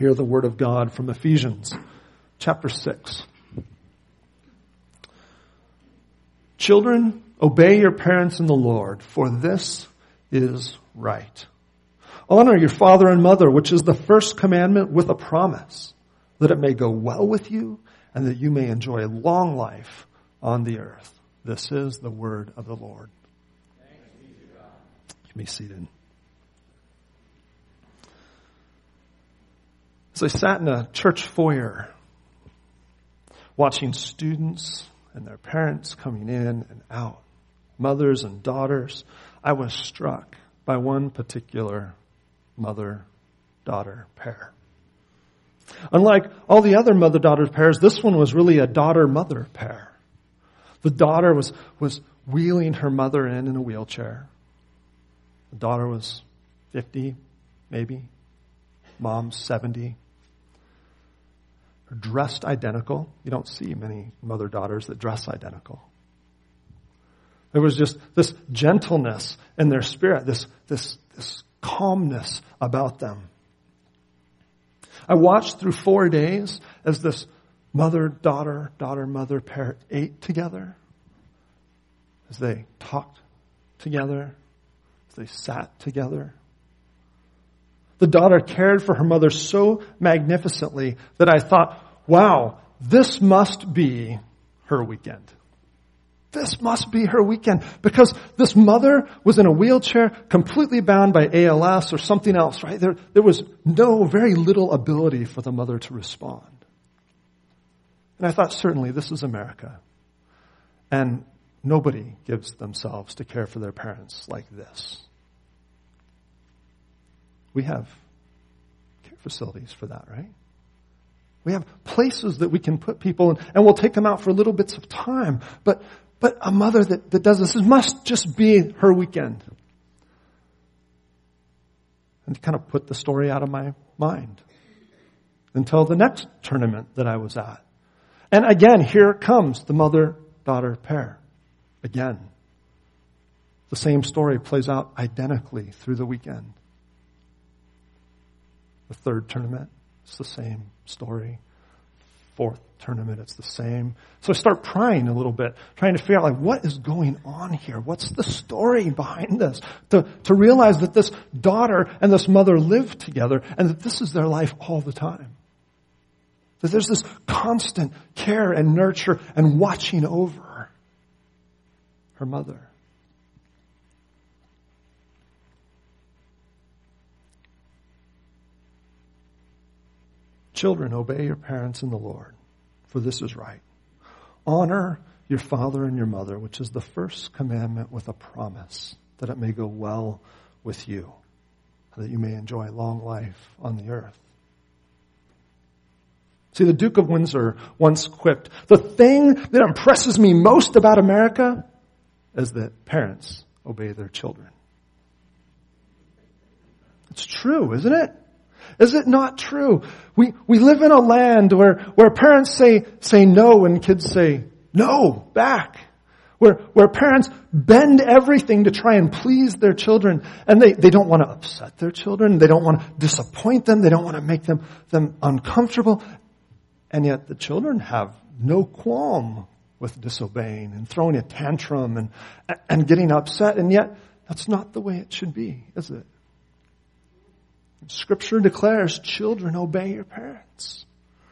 Hear the word of God from Ephesians chapter 6. Children, obey your parents in the Lord, for this is right. Honor your father and mother, which is the first commandment with a promise, that it may go well with you and that you may enjoy long life on the earth. This is the word of the Lord. Thanks be to God. You can be seated. As I sat in a church foyer, watching students and their parents coming in and out, mothers and daughters, I was struck by one particular mother-daughter pair. Unlike all the other mother-daughter pairs, this one was really a daughter-mother pair. The daughter was wheeling her mother in a wheelchair. The daughter was 50, maybe. Mom's 70. They're dressed identical. You don't see many mother-daughters that dress identical. There was just this gentleness in their spirit, this calmness about them. I watched through 4 days as this mother-daughter, daughter-mother pair ate together, as they talked together, as they sat together. The daughter cared for her mother so magnificently that I thought, wow, this must be her weekend. This must be her weekend, because this mother was in a wheelchair, completely bound by ALS or something else, right? There was very little ability for the mother to respond. And I thought, certainly this is America. And nobody gives themselves to care for their parents like this. We have care facilities for that, right? We have places that we can put people in, and we'll take them out for little bits of time. But a mother that does this must just be her weekend. And to kind of put the story out of my mind until the next tournament that I was at. And again, here comes the mother-daughter pair. Again. The same story plays out identically through the weekend. The third tournament, it's the same story. Fourth tournament, it's the same. So I start prying a little bit, trying to figure out, what is going on here? What's the story behind this? To realize that this daughter and this mother live together and that this is their life all the time. That there's this constant care and nurture and watching over her mother. Children, obey your parents in the Lord, for this is right. Honor your father and your mother, which is the first commandment with a promise, that it may go well with you, that you may enjoy long life on the earth. See, the Duke of Windsor once quipped, the thing that impresses me most about America is that parents obey their children. It's true, isn't it? Is it not true? We live in a land where parents say no and kids say no back. Where parents bend everything to try and please their children, and they don't want to upset their children. They don't want to disappoint them. They don't want to make them uncomfortable. And yet the children have no qualm with disobeying and throwing a tantrum and getting upset. And yet that's not the way it should be, is it? Scripture declares, children, obey your parents.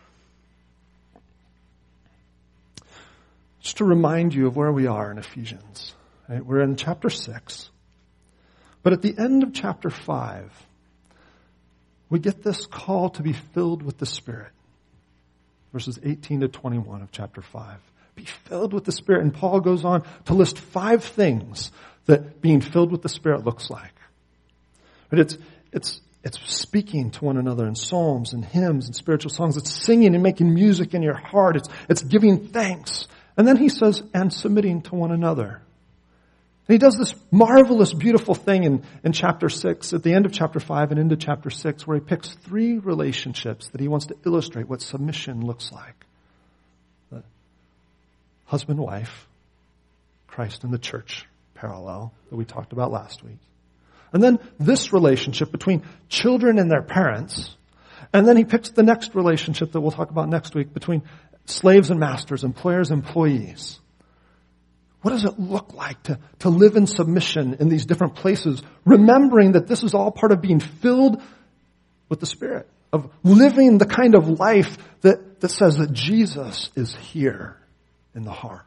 Just to remind you of where we are in Ephesians. Right? We're in chapter 6. But at the end of chapter 5, we get this call to be filled with the Spirit. Verses 18 to 21 of chapter 5. Be filled with the Spirit. And Paul goes on to list 5 things that being filled with the Spirit looks like. But it's speaking to one another in psalms and hymns and spiritual songs. It's singing and making music in your heart. It's giving thanks. And then he says, and submitting to one another. And he does this marvelous, beautiful thing in chapter 6, at the end of chapter 5 and into chapter 6, where he picks 3 relationships that he wants to illustrate what submission looks like. The husband-wife, Christ and the church parallel that we talked about last week. And then this relationship between children and their parents. And then he picks the next relationship that we'll talk about next week between slaves and masters, employers and employees. What does it look like to live in submission in these different places, remembering that this is all part of being filled with the Spirit, of living the kind of life that says that Jesus is here in the heart.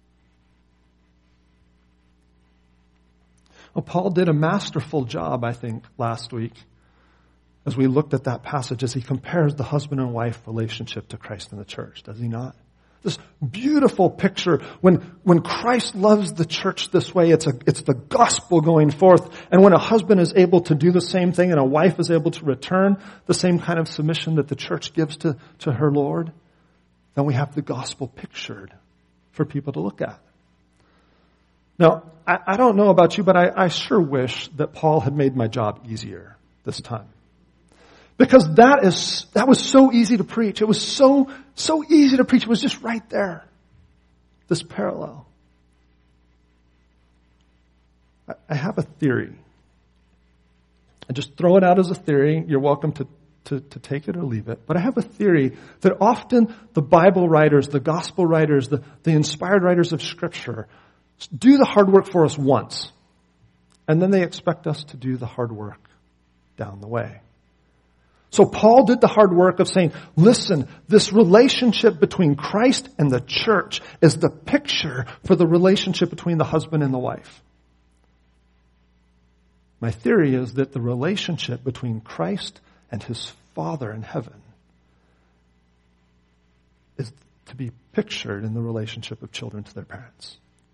Well, Paul did a masterful job, I think, last week as we looked at that passage as he compares the husband and wife relationship to Christ and the church, does he not? This beautiful picture when Christ loves the church this way, it's the gospel going forth. And when a husband is able to do the same thing and a wife is able to return the same kind of submission that the church gives to her Lord, then we have the gospel pictured for people to look at. Now, I don't know about you, but I sure wish that Paul had made my job easier this time. Because that was so easy to preach. It was so easy to preach. It was just right there. This parallel. I have a theory. I just throw it out as a theory. You're welcome to take it or leave it. But I have a theory that often the Bible writers, the gospel writers, the inspired writers of Scripture do the hard work for us once. And then they expect us to do the hard work down the way. So Paul did the hard work of saying, listen, this relationship between Christ and the church is the picture for the relationship between the husband and the wife. My theory is that the relationship between Christ and his Father in heaven is to be pictured in the relationship of children to their parents.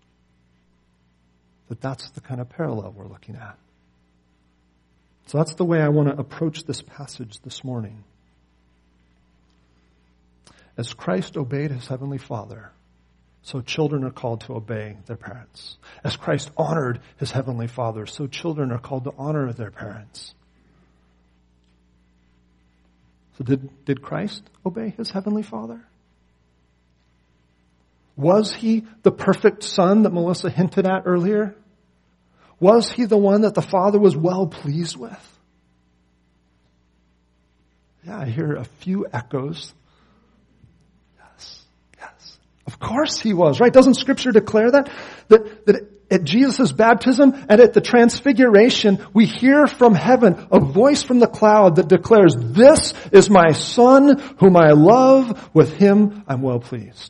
That's the kind of parallel we're looking at. So that's the way I want to approach this passage this morning. As Christ obeyed his heavenly Father, so children are called to obey their parents. As Christ honored his heavenly Father, so children are called to honor their parents. So did Christ obey his heavenly Father? Was he the perfect son that Melissa hinted at earlier? Was he the one that the Father was well pleased with? Yeah, I hear a few echoes. Yes. Of course he was, right? Doesn't Scripture declare that? That at Jesus' baptism and at the transfiguration, we hear from heaven a voice from the cloud that declares, "This is my Son whom I love. With him I'm well pleased."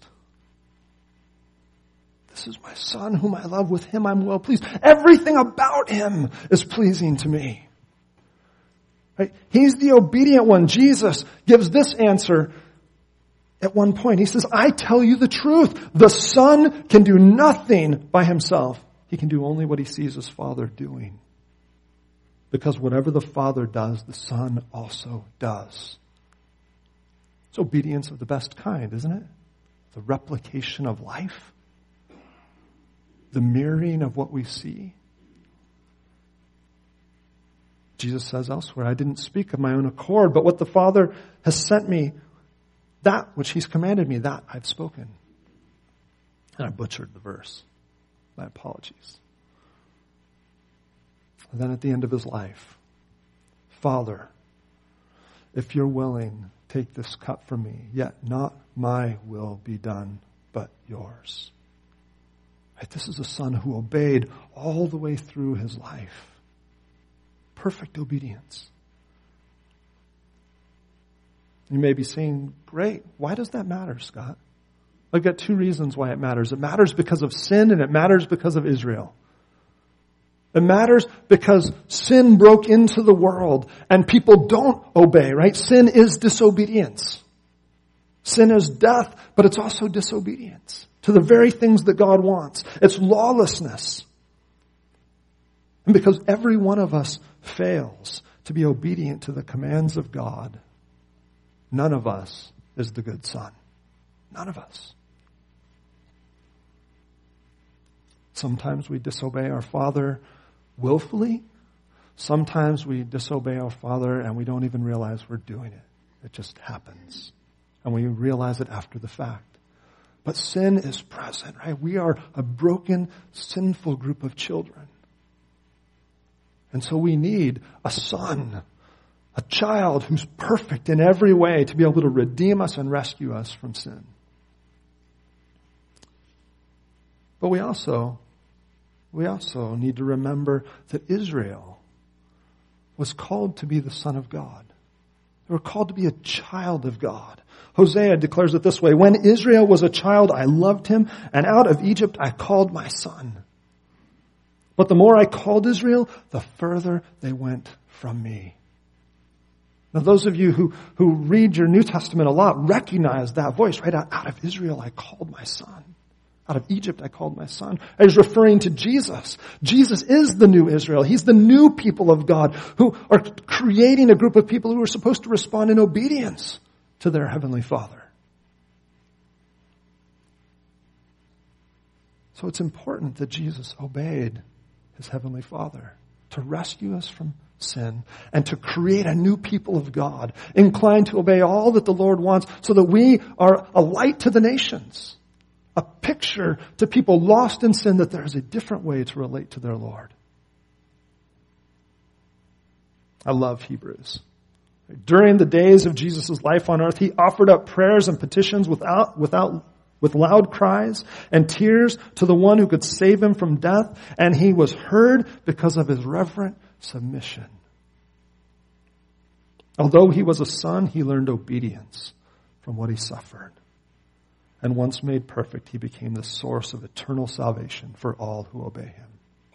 This is my Son whom I love. With him I'm well pleased. Everything about him is pleasing to me. Right? He's the obedient one. Jesus gives this answer at one point. He says, I tell you the truth. The Son can do nothing by himself. He can do only what he sees his Father doing. Because whatever the Father does, the Son also does. It's obedience of the best kind, isn't it? The replication of life. The mirroring of what we see. Jesus says elsewhere, I didn't speak of my own accord, but what the Father has sent me, that which he's commanded me, that I've spoken. And I butchered the verse. My apologies. And then at the end of his life, Father, if you're willing, take this cup from me, yet not my will be done, but yours. Right? This is a son who obeyed all the way through his life. Perfect obedience. You may be saying, great, why does that matter, Scott? I've got two reasons why it matters. It matters because of sin and it matters because of Israel. It matters because sin broke into the world and people don't obey, right? Sin is disobedience. Sin is death, but it's also disobedience to the very things that God wants. It's lawlessness. And because every one of us fails to be obedient to the commands of God, none of us is the good son. None of us. Sometimes we disobey our Father willfully. Sometimes we disobey our Father and we don't even realize we're doing it. It just happens. And we realize it after the fact. But sin is present, right? We are a broken, sinful group of children. And so we need a son, A child who's perfect in every way to be able to redeem us and rescue us from sin. But we also need to remember that Israel was called to be the son of God. They were called to be a child of God. Hosea declares it this way, when Israel was a child, I loved him, and out of Egypt I called my son. But the more I called Israel, the further they went from me. Now those of you who read your New Testament a lot recognize that voice, right? Out of Israel I called my son. Out of Egypt I called my son. He's referring to Jesus. Jesus is the new Israel. He's the new people of God who are creating a group of people who are supposed to respond in obedience to their Heavenly Father. So it's important that Jesus obeyed his Heavenly Father to rescue us from sin and to create a new people of God, inclined to obey all that the Lord wants so that we are a light to the nations, a picture to people lost in sin that there is a different way to relate to their Lord. I love Hebrews. During the days of Jesus' life on earth, he offered up prayers and petitions with loud cries and tears to the one who could save him from death, and he was heard because of his reverent submission. Although he was a son, he learned obedience from what he suffered. And once made perfect, he became the source of eternal salvation for all who obey him.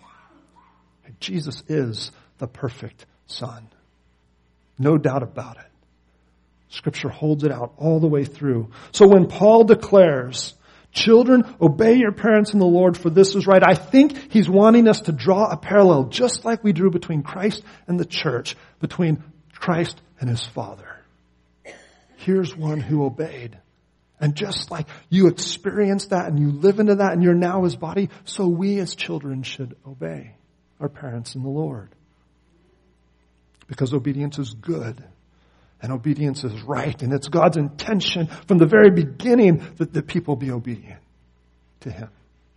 Jesus is the perfect Son. No doubt about it. Scripture holds it out all the way through. So when Paul declares, children, obey your parents in the Lord, for this is right, I think he's wanting us to draw a parallel, just like we drew between Christ and the church, between Christ and his Father. Here's one who obeyed. And just like you experienced that and you live into that and you're now his body, so we as children should obey our parents in the Lord. Because obedience is good. And obedience is right. And it's God's intention from the very beginning that the people be obedient to him.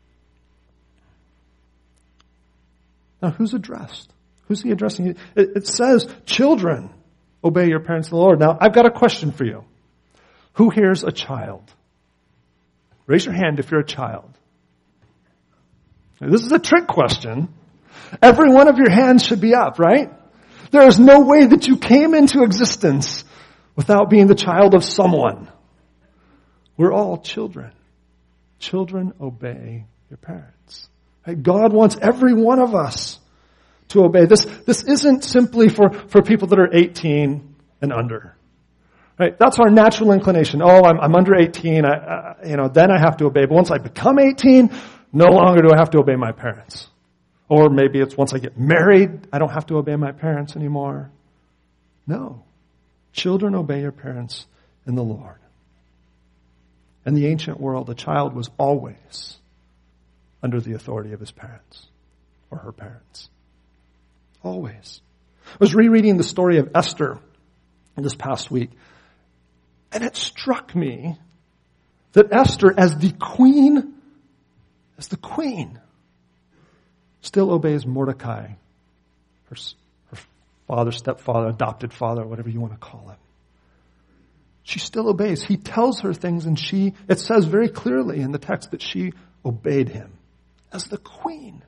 Now, who's addressed? Who's he addressing? It says, children, obey your parents in the Lord. Now, I've got a question for you. Who here's a child? Raise your hand if you're a child. Now, this is a trick question. Every one of your hands should be up, right? There is no way that you came into existence without being the child of someone. We're all children. Children, obey your parents. Right? God wants every one of us to obey. This isn't simply for people that are 18 and under. Right? That's our natural inclination. Oh, I'm under 18. Then I have to obey. But once I become 18, no longer do I have to obey my parents. Or maybe it's once I get married, I don't have to obey my parents anymore. No. Children, obey your parents in the Lord. In the ancient world, a child was always under the authority of his parents or her parents. Always. I was rereading the story of Esther this past week, and it struck me that Esther, as the queen, still obeys Mordecai, her father, stepfather, adopted father, whatever you want to call him. She still obeys. He tells her things, and it says very clearly in the text that she obeyed him as the queen.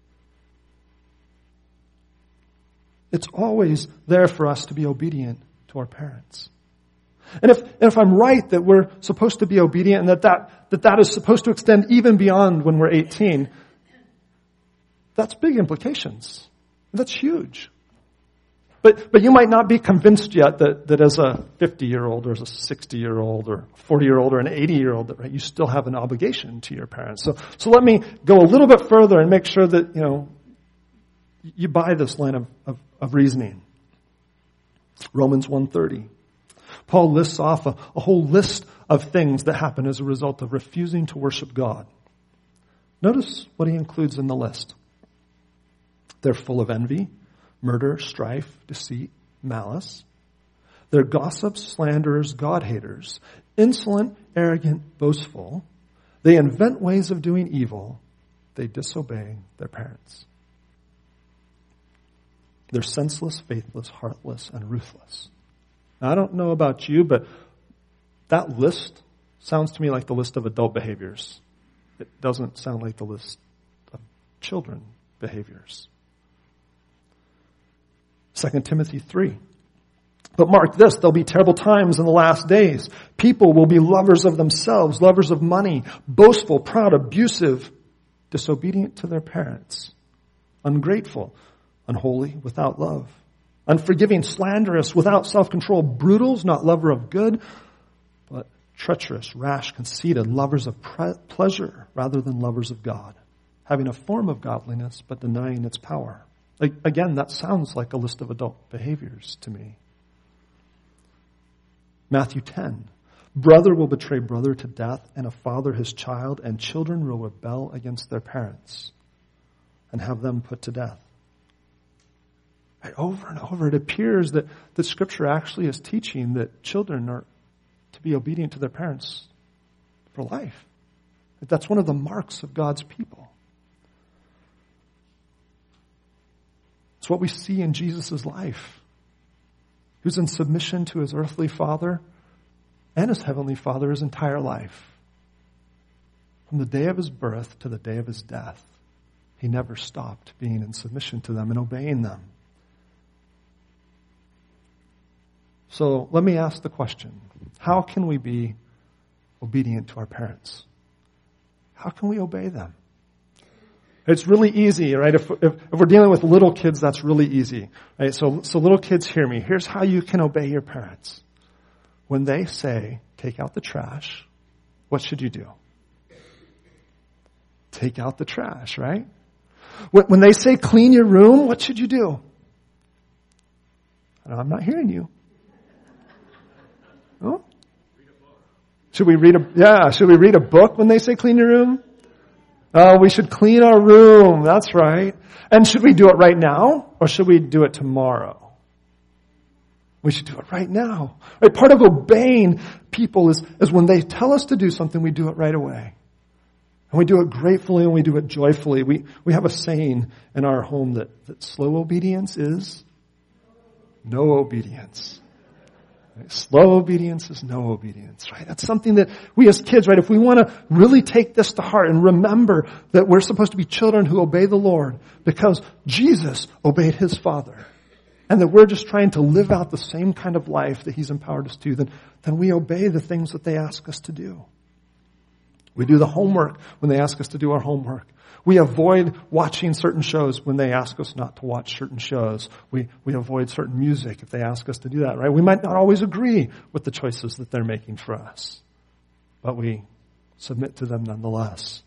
It's always there for us to be obedient to our parents. And if I'm right that we're supposed to be obedient and that is supposed to extend even beyond when we're 18, that's big implications. That's huge. But you might not be convinced yet that as a 50-year-old or as a 60-year-old or 40-year-old or an 80-year-old, that right, you still have an obligation to your parents. So let me go a little bit further and make sure that you buy this line of reasoning. Romans 1:30. Paul lists off a whole list of things that happen as a result of refusing to worship God. Notice what he includes in the list. They're full of envy, murder, strife, deceit, malice. They're gossips, slanderers, God-haters, insolent, arrogant, boastful. They invent ways of doing evil. They disobey their parents. They're senseless, faithless, heartless, and ruthless. Now, I don't know about you, but that list sounds to me like the list of adult behaviors. It doesn't sound like the list of children behaviors. 2 Timothy 3. But mark this, there'll be terrible times in the last days. People will be lovers of themselves, lovers of money, boastful, proud, abusive, disobedient to their parents, ungrateful, unholy, without love, unforgiving, slanderous, without self-control, brutals, not lover of good, but treacherous, rash, conceited, lovers of pleasure rather than lovers of God, having a form of godliness but denying its power. Again, that sounds like a list of adult behaviors to me. Matthew 10. Brother will betray brother to death, and a father his child, and children will rebel against their parents and have them put to death. Right, over and over, it appears that Scripture actually is teaching that children are to be obedient to their parents for life. That's one of the marks of God's people. It's what we see in Jesus' life. He was in submission to his earthly father and his heavenly father his entire life. From the day of his birth to the day of his death, he never stopped being in submission to them and obeying them. So let me ask the question, how can we be obedient to our parents? How can we obey them? It's really easy, right? If we're dealing with little kids, that's really easy, right? So little kids, hear me. Here's how you can obey your parents. When they say, take out the trash, what should you do? Take out the trash, right? When they say, clean your room, what should you do? I'm not hearing you. No? Should we read a book when they say clean your room? Oh, we should clean our room. That's right. And should we do it right now or should we do it tomorrow? We should do it right now. Right? Part of obeying people is when they tell us to do something, we do it right away. And we do it gratefully and we do it joyfully. We have a saying in our home that slow obedience is no obedience. Right? Slow obedience is no obedience, right? That's something that we as kids, right, if we want to really take this to heart and remember that we're supposed to be children who obey the Lord because Jesus obeyed his Father and that we're just trying to live out the same kind of life that he's empowered us to, then we obey the things that they ask us to do. We do the homework when they ask us to do our homework. We avoid watching certain shows when they ask us not to watch certain shows. We avoid certain music if they ask us to do that, right? We might not always agree with the choices that they're making for us, but we submit to them nonetheless.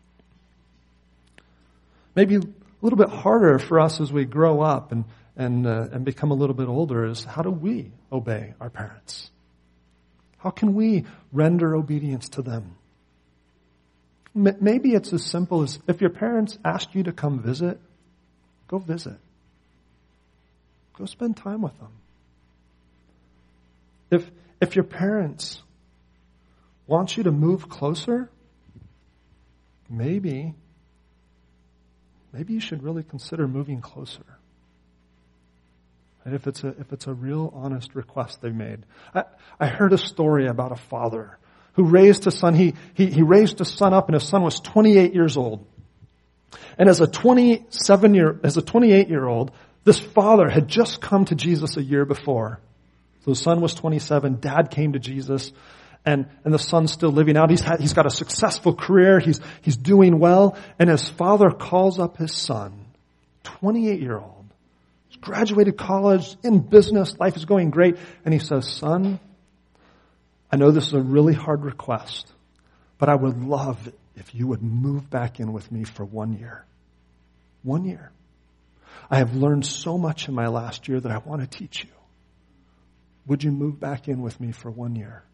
Maybe a little bit harder for us as we grow up and become a little bit older is how do we obey our parents? How can we render obedience to them? Maybe it's as simple as if your parents ask you to come visit, go visit. Go spend time with them. If your parents want you to move closer, maybe you should really consider moving closer. And if it's a real honest request they made. I heard a story about a father who raised his son. He raised his son up and his son was 28 years old. And as a 28-year-old, this father had just come to Jesus a year before. So the son was 27, dad came to Jesus, and the son's still living out. He's got a successful career, he's doing well, and his father calls up his son, 28-year-old. He's graduated college, in business, life is going great, and he says, son, I know this is a really hard request, but I would love it if you would move back in with me for 1 year. 1 year. I have learned so much in my last year that I want to teach you. Would you move back in with me for 1 year?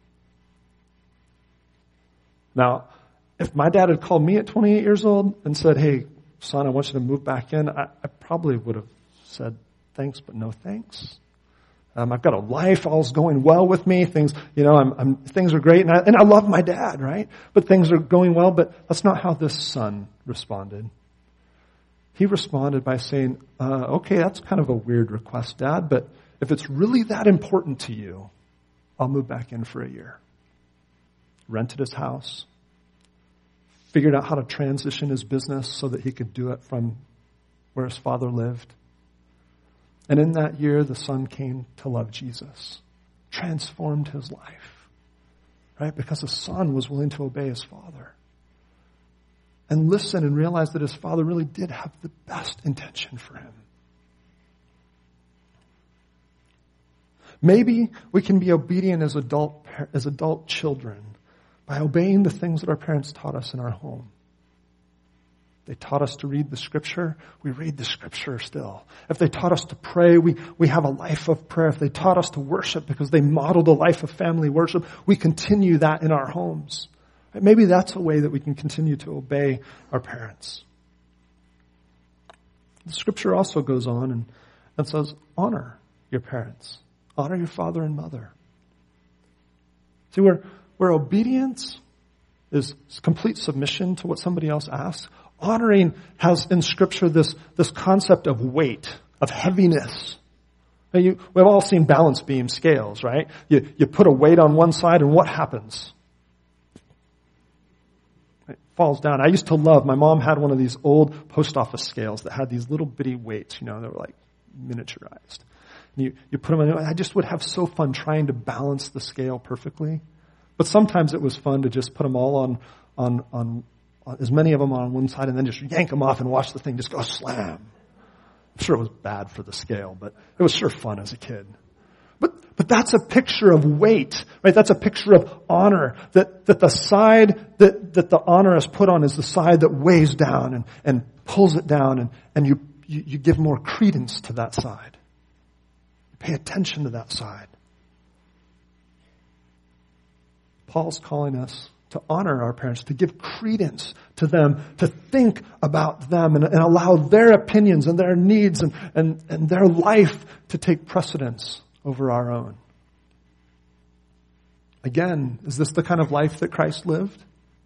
Now, if my dad had called me at 28 years old and said, hey, son, I want you to move back in, I probably would have said thanks, but no thanks. I've got a life, all's going well with me. Things, things are great, and I love my dad, right? But things are going well. But that's not how this son responded. he responded by saying, okay, that's kind of a weird request, Dad, but if it's really that important to you, I'll move back in for a year. Rented his house, figured out how to transition his business so that he could do it from where his father lived. And in that year, the son came to love Jesus, transformed his life, right? Because the son was willing to obey his father and listen and realize that his father really did have the best intention for him. Maybe we can be obedient as adult children by obeying the things that our parents taught us in our home. They taught us to read the Scripture, we read the Scripture still. If they taught us to pray, we have a life of prayer. If they taught us to worship because they modeled a life of family worship, we continue that in our homes. Maybe that's a way that we can continue to obey our parents. The Scripture also goes on and says, honor your parents. Honor your father and mother. See, where obedience is complete submission to what somebody else asks, honoring has in Scripture this concept of weight, of heaviness. Now we've all seen balance beam scales, right? You put a weight on one side and what happens? It falls down. I used to love, my mom had one of these old post office scales that had these little bitty weights, that were like miniaturized. And you put them in, I just would have so fun trying to balance the scale perfectly. But sometimes it was fun to just put them all on as many of them on one side and then just yank them off and watch the thing just go slam. I'm sure it was bad for the scale, but it was sure fun as a kid. But that's a picture of weight, right? That's a picture of honor, that the side that the honor is put on is the side that weighs down and pulls it down and you give more credence to that side. You pay attention to that side. Paul's calling us to honor our parents, to give credence to them, to think about them and allow their opinions and their needs and their life to take precedence over our own. Again, is this the kind of life that Christ lived?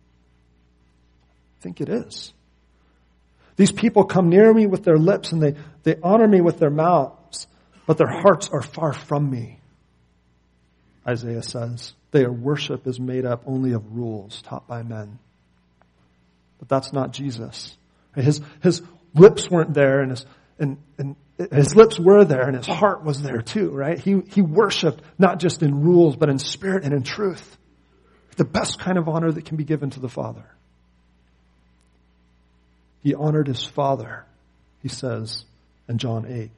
I think it is. These people come near me with their lips and they honor me with their mouths, but their hearts are far from me. Isaiah says, their worship is made up only of rules taught by men. But that's not Jesus. His lips weren't there and his lips were there and his heart was there too, right? He worshiped not just in rules, but in spirit and in truth. The best kind of honor that can be given to the Father. He honored his father, he says in John 8.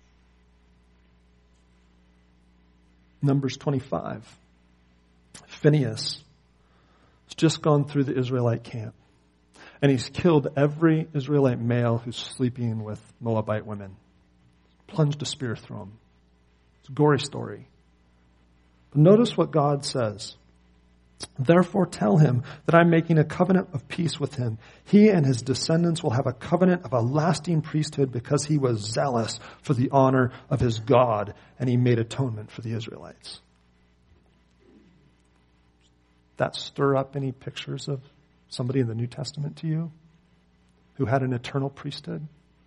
Numbers 25. Phinehas has just gone through the Israelite camp. And he's killed every Israelite male who's sleeping with Moabite women. Plunged a spear through him. It's a gory story. But notice what God says. Therefore tell him that I'm making a covenant of peace with him. He and his descendants will have a covenant of a lasting priesthood because he was zealous for the honor of his God and he made atonement for the Israelites. That stir up any pictures of somebody in the New Testament to you who had an eternal priesthood?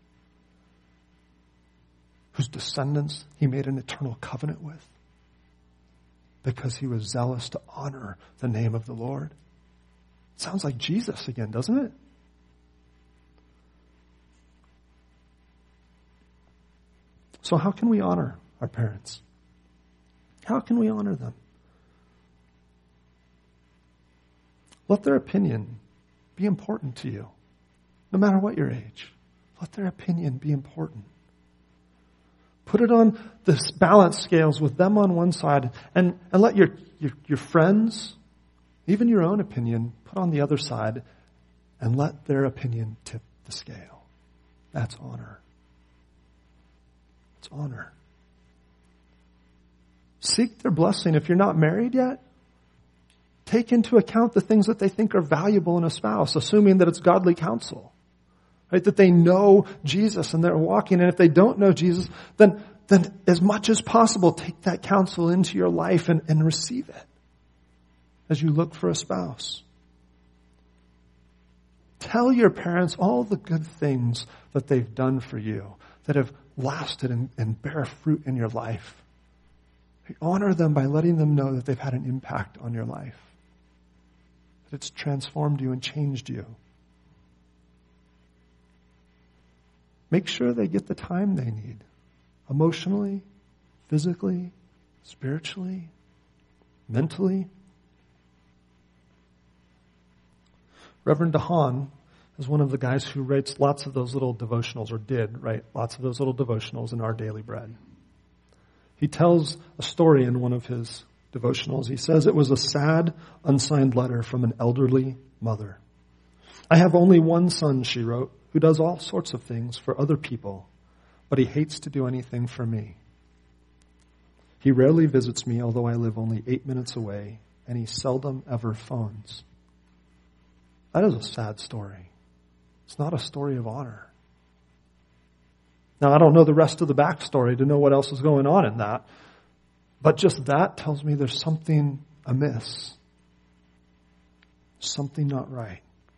Whose descendants he made an eternal covenant with? Because he was zealous to honor the name of the Lord. Sounds like Jesus again, doesn't it? So how can we honor our parents? How can we honor them? Let their opinion be important to you, no matter what your age. Let their opinion be important. Put it on the balance scales with them on one side and let your friends, even your own opinion, put on the other side and let their opinion tip the scale. That's honor. It's honor. Seek their blessing. If you're not married yet, take into account the things that they think are valuable in a spouse, assuming that it's godly counsel. Right? That they know Jesus and they're walking. And if they don't know Jesus, then as much as possible, take that counsel into your life and receive it as you look for a spouse. Tell your parents all the good things that they've done for you, that have lasted and bear fruit in your life. Honor them by letting them know that they've had an impact on your life, that it's transformed you and changed you. Make sure they get the time they need, emotionally, physically, spiritually, mentally. Reverend DeHaan is one of the guys who writes lots of those little devotionals, or did write lots of those little devotionals in Our Daily Bread. He tells a story in one of his devotionals. He says, it was a sad, unsigned letter from an elderly mother. I have only one son, she wrote, who does all sorts of things for other people, but he hates to do anything for me. He rarely visits me, although I live only 8 minutes away, and he seldom ever phones. That is a sad story. It's not a story of honor. Now, I don't know the rest of the backstory to know what else is going on in that, but just that tells me there's something amiss, something not right.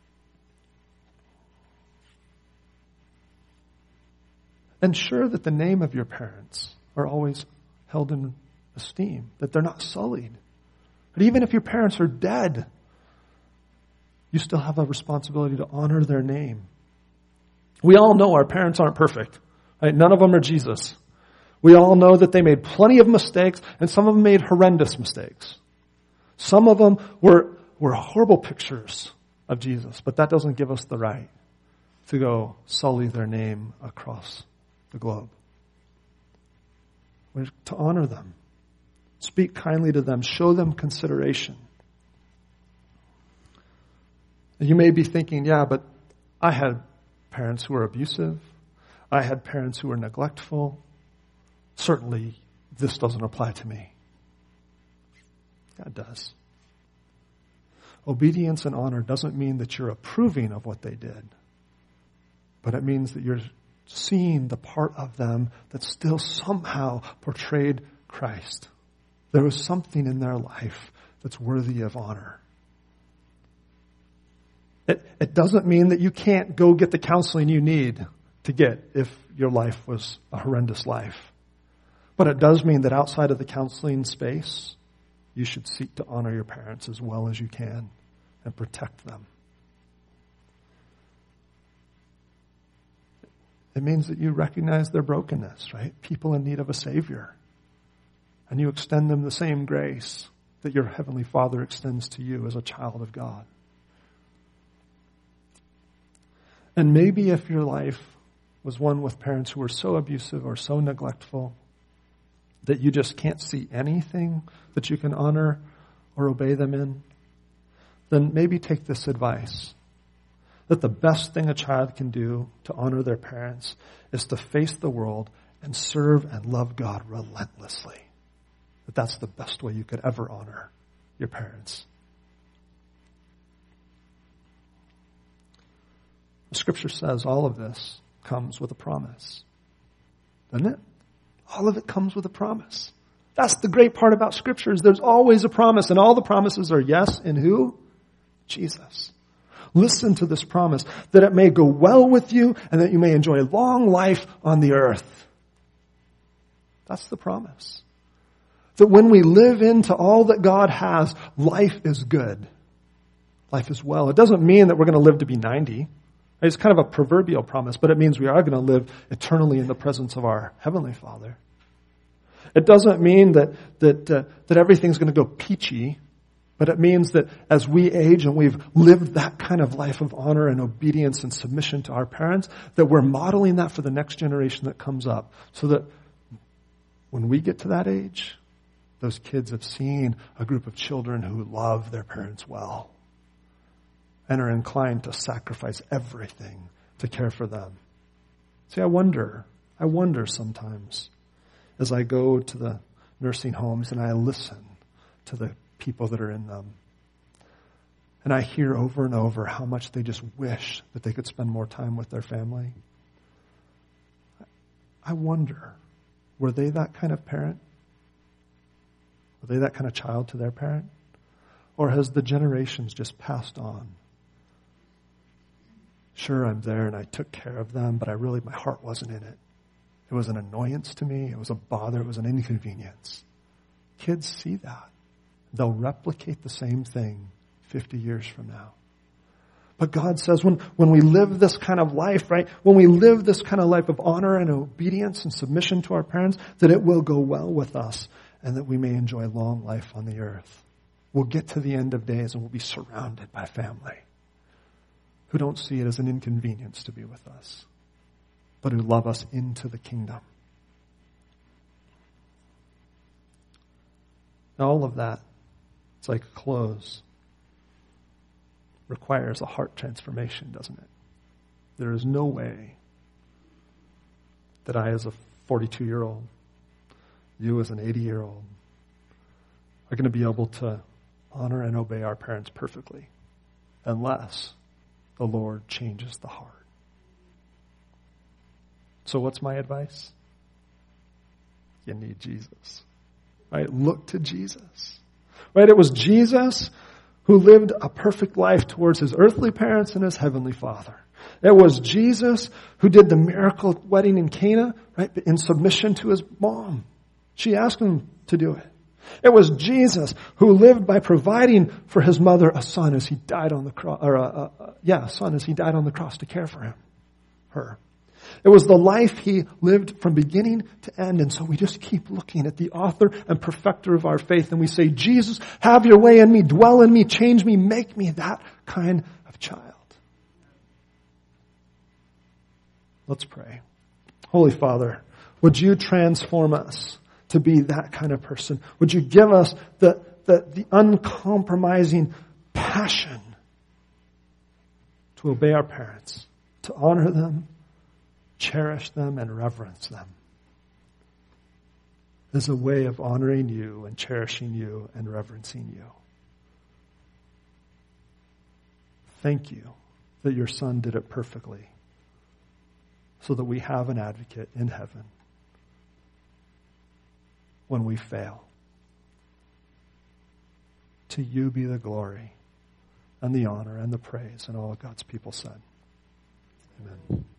Ensure that the name of your parents are always held in esteem, that they're not sullied. But even if your parents are dead, you still have a responsibility to honor their name. We all know our parents aren't perfect. Right? None of them are Jesus. We all know that they made plenty of mistakes, and some of them made horrendous mistakes. Some of them were horrible pictures of Jesus, but that doesn't give us the right to go sully their name across the globe. We're to honor them, speak kindly to them, show them consideration. You may be thinking, yeah, but I had parents who were abusive. I had parents who were neglectful. Certainly, this doesn't apply to me. Yeah, it does. Obedience and honor doesn't mean that you're approving of what they did, but it means that you're seeing the part of them that still somehow portrayed Christ. There was something in their life that's worthy of honor. It doesn't mean that you can't go get the counseling you need to get if your life was a horrendous life. But it does mean that outside of the counseling space, you should seek to honor your parents as well as you can and protect them. It means that you recognize their brokenness, right? People in need of a Savior. And you extend them the same grace that your Heavenly Father extends to you as a child of God. And maybe if your life was one with parents who were so abusive or so neglectful that you just can't see anything that you can honor or obey them in, then maybe take this advice, that the best thing a child can do to honor their parents is to face the world and serve and love God relentlessly. That's the best way you could ever honor your parents. The Scripture says all of this comes with a promise, doesn't it? All of it comes with a promise. That's the great part about Scripture, is there's always a promise, and all the promises are yes in who? Jesus. Listen to this promise, that it may go well with you and that you may enjoy long life on the earth. That's the promise. That when we live into all that God has, life is good. Life is well. It doesn't mean that we're going to live to be 90. It's kind of a proverbial promise, but it means we are going to live eternally in the presence of our Heavenly Father. It doesn't mean that everything's going to go peachy, but it means that as we age and we've lived that kind of life of honor and obedience and submission to our parents, that we're modeling that for the next generation that comes up, so that when we get to that age, those kids have seen a group of children who love their parents well and are inclined to sacrifice everything to care for them. See, I wonder sometimes as I go to the nursing homes and I listen to the people that are in them, and I hear over and over how much they just wish that they could spend more time with their family. I wonder, were they that kind of parent? Were they that kind of child to their parent? Or has the generations just passed on? Sure, I'm there and I took care of them, but my heart wasn't in it. It was an annoyance to me. It was a bother. It was an inconvenience. Kids see that. They'll replicate the same thing 50 years from now. But God says when we live this kind of life, right? When we live this kind of life of honor and obedience and submission to our parents, that it will go well with us and that we may enjoy long life on the earth. We'll get to the end of days and we'll be surrounded by family who don't see it as an inconvenience to be with us, but who love us into the kingdom. Now, all of that, it's like clothes, requires a heart transformation, doesn't it? There is no way that I, as a 42-year-old, you as an 80-year-old, are going to be able to honor and obey our parents perfectly unless the Lord changes the heart. So what's my advice? You need Jesus. Right? Look to Jesus. Right? It was Jesus who lived a perfect life towards his earthly parents and his heavenly Father. It was Jesus who did the miracle wedding in Cana, right, in submission to his mom. She asked him to do it. It was Jesus who lived by providing for his mother a son as he died on the cross, a son as he died on the cross to care for her. It was the life he lived from beginning to end. And so we just keep looking at the author and perfecter of our faith. And we say, Jesus, have your way in me, dwell in me, change me, make me that kind of child. Let's pray. Holy Father, would you transform us to be that kind of person? Would you give us the uncompromising passion to obey our parents, to honor them, cherish them, and reverence them as a way of honoring you and cherishing you and reverencing you. Thank you that your Son did it perfectly so that we have an advocate in heaven when we fail. To you be the glory and the honor and the praise, and all of God's people said. Amen.